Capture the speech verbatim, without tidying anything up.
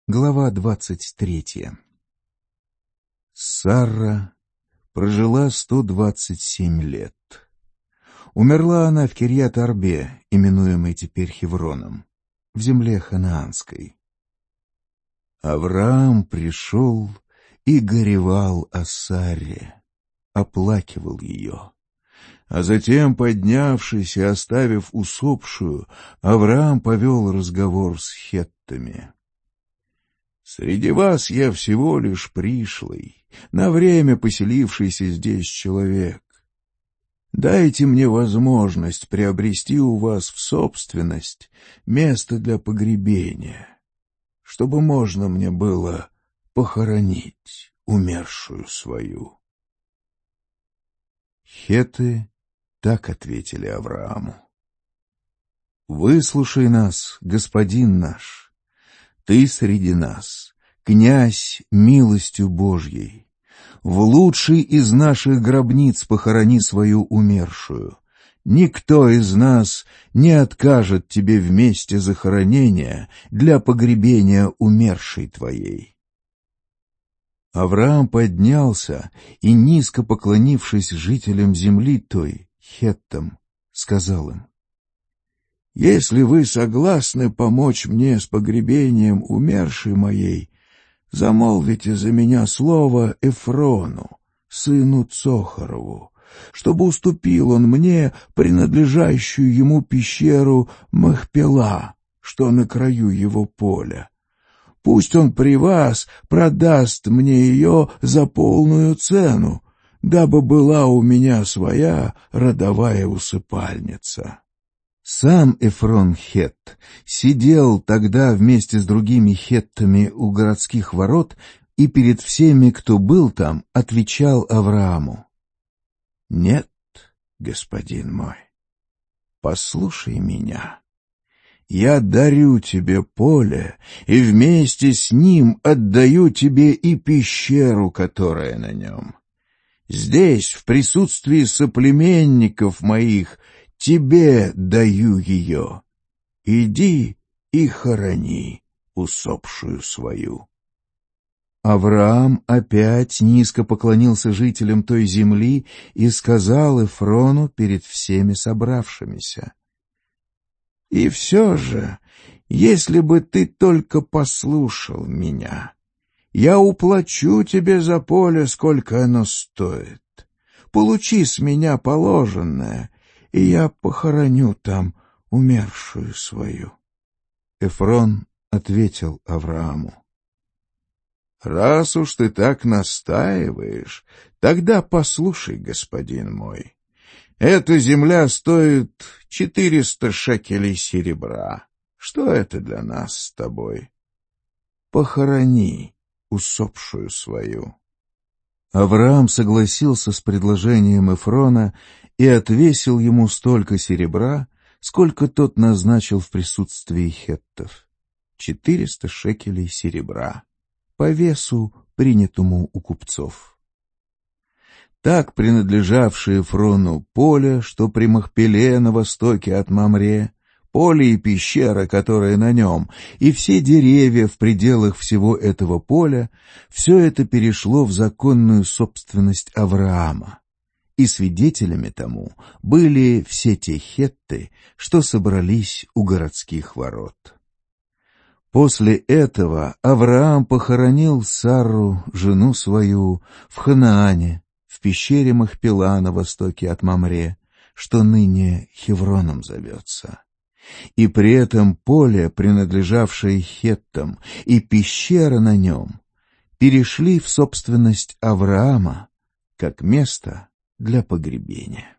Глава двадцать третья. Сарра прожила сто двадцать семь лет. Умерла она в Кирьят-Арбе, именуемой теперь Хевроном, в земле ханаанской. Авраам пришел и горевал о Сарре, оплакивал ее. А затем, поднявшись и оставив усопшую, Авраам повел разговор с хеттами. «Среди вас я всего лишь пришлый, на время поселившийся здесь человек. Дайте мне возможность приобрести у вас в собственность место для погребения, чтобы можно мне было похоронить умершую свою». Хетты так ответили Аврааму: «Выслушай нас, господин наш. Ты среди нас, князь милостью Божьей. В лучшей из наших гробниц похорони свою умершую. Никто из нас не откажет тебе в месте захоронения для погребения умершей твоей». Авраам поднялся и, низко поклонившись жителям земли той, хеттам, сказал им: «Если вы согласны помочь мне с погребением умершей моей, замолвите за меня слово Эфрону, сыну Цохорову, чтобы уступил он мне принадлежащую ему пещеру Махпела, что на краю его поля. Пусть он при вас продаст мне ее за полную цену, дабы была у меня своя родовая усыпальница». Сам Эфрон Хетт сидел тогда вместе с другими хеттами у городских ворот и перед всеми, кто был там, отвечал Аврааму: «Нет, господин мой, послушай меня. Я дарю тебе поле, и вместе с ним отдаю тебе и пещеру, которая на нем. Здесь, в присутствии соплеменников моих, тебе даю ее. Иди и хорони усопшую свою». Авраам опять низко поклонился жителям той земли и сказал Эфрону перед всеми собравшимися: «И все же, если бы ты только послушал меня, я уплачу тебе за поле, сколько оно стоит. Получи с меня положенное, и я похороню там умершую свою». Эфрон ответил Аврааму: «Раз уж ты так настаиваешь, тогда послушай, господин мой. Эта земля стоит четыреста шекелей серебра. Что это для нас с тобой? Похорони усопшую свою». Авраам согласился с предложением Эфрона и отвесил ему столько серебра, сколько тот назначил в присутствии хеттов. Четыреста шекелей серебра, по весу, принятому у купцов. Так принадлежавшее Эфрону поле, что при Махпеле на востоке от Мамре, поле и пещера, которая на нем, и все деревья в пределах всего этого поля, все это перешло в законную собственность Авраама. И свидетелями тому были все те хетты, что собрались у городских ворот. После этого Авраам похоронил Сарру, жену свою, в Ханаане, в пещере Махпела на востоке от Мамре, что ныне Хевроном зовется. И при этом поле, принадлежавшее хеттам, и пещера на нем перешли в собственность Авраама как место для погребения.